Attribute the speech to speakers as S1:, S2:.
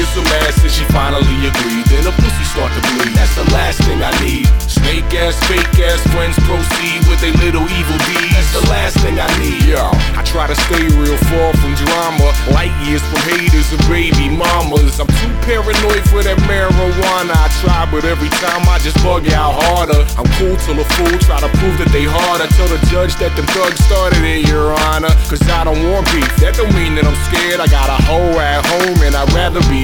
S1: years or mad since she finally agreed. Then the pussy start to bleed. That's the last thing I need. Snake ass, fake ass friends proceed with their little evil deeds. That's the last thing I need. Yo, I try to stay real far from drama, light years from haters and baby mamas. I'm too paranoid for that marijuana. I try, but every time I just bug out harder. I'm cool till a fool try to prove that they harder. Tell the judge that them thugs started it, Your Honor. Cause I don't want beef, that don't mean that I'm scared. I got a hoe at home and I'd rather be